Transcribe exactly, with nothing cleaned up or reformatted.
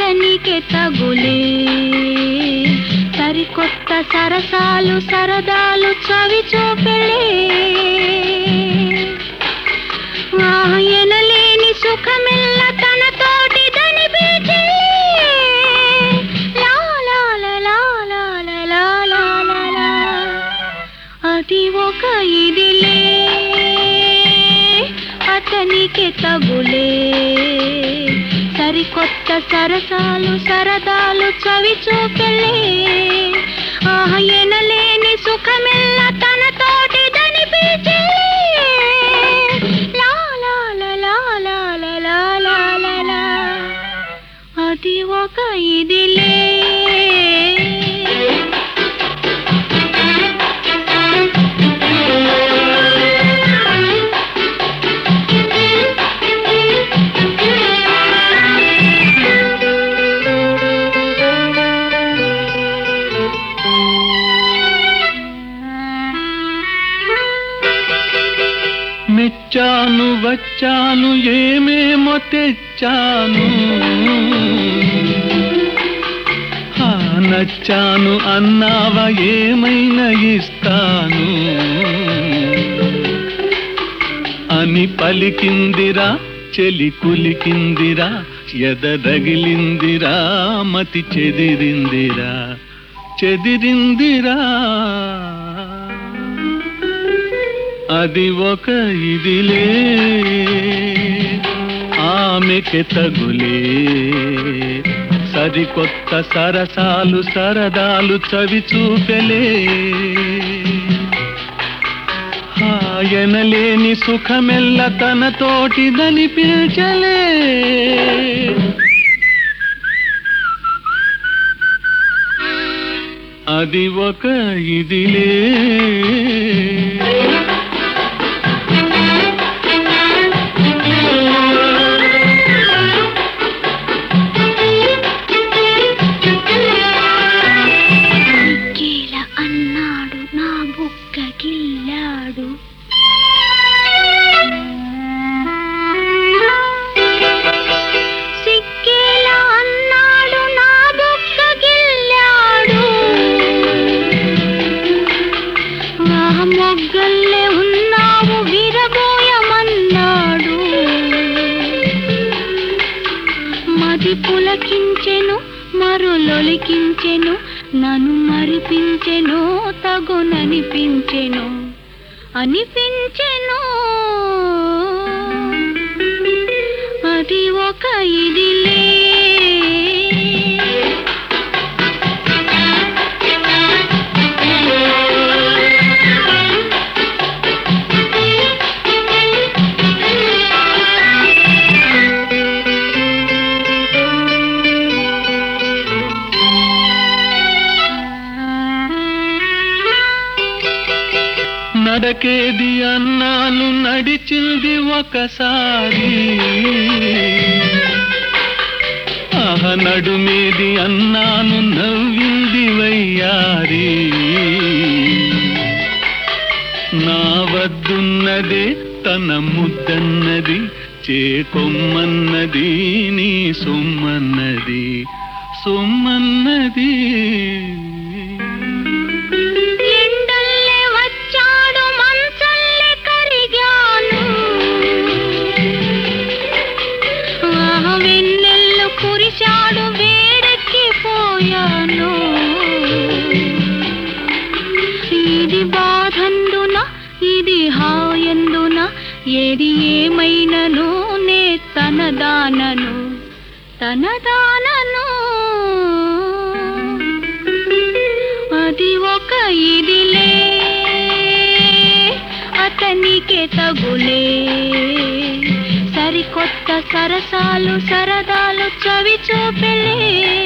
అతనికి తగులే సరికొత్త సరసాలు సరదాలు చవి చూపెలే ఎనలేని సుఖమెల్ల తన తోటి దని బీచే అది ఒక ఇదిలే అతనికి తగులే సరికొత్త సరసాలు సరదాలు చవి చూపెలే ఆహ ఎనలేని సుఖమెల్ల తన తోటి దని బీచే అది ఒక ఇదిలే మెచ్చాను వచ్చాను ఏమేమో తెచ్చాను నచ్చాను అన్నావా ఏమైనా ఇస్తాను అని పలికిందిరా చెలి కులికిందిరా ఎదరగిలిందిరా మతి చెదిరిందిరా చెదిరిందిరా అది ఒక ఇదిలే ఆమెకి తగులే సరికొత్త సరసాలు సరదాలు చవి చూపెలే హాయనలేని సుఖమెల్ల తన తోటిదని పిల్చలే అది ఒక ఇదిలే గిల్లాడు సిక్కేలా అన్నాడు నా బుక్క గిల్లాడు ఆ మొగ్గల్లే ఉన్నావు విరబోయమన్నాడు మది పులకించెను మరులొలికించెను నన్ను మరిపించెను తగుననిపించెను అనిపించెను అది ఒక ఇదిలే నడకేది అన్నాను నడిచింది ఒకసారి ఆహ నడుమేది అన్నాను నవ్వింది వయ్యారి నా వద్దున్నదే తన ముద్దన్నది చేకొమ్మన్నది నీ సొమ్మన్నది సొమ్మన్నది కురిశాడు వేడెక్కిపోయాను ఇది బాధందున ఇది హాయందున ఏది ఏమైనను నే తనదానను తనదానను అది ఒక ఇదిలే అతనికి తగులే సరికొత్త సరసాలు సరదాలు చవి చూపెలే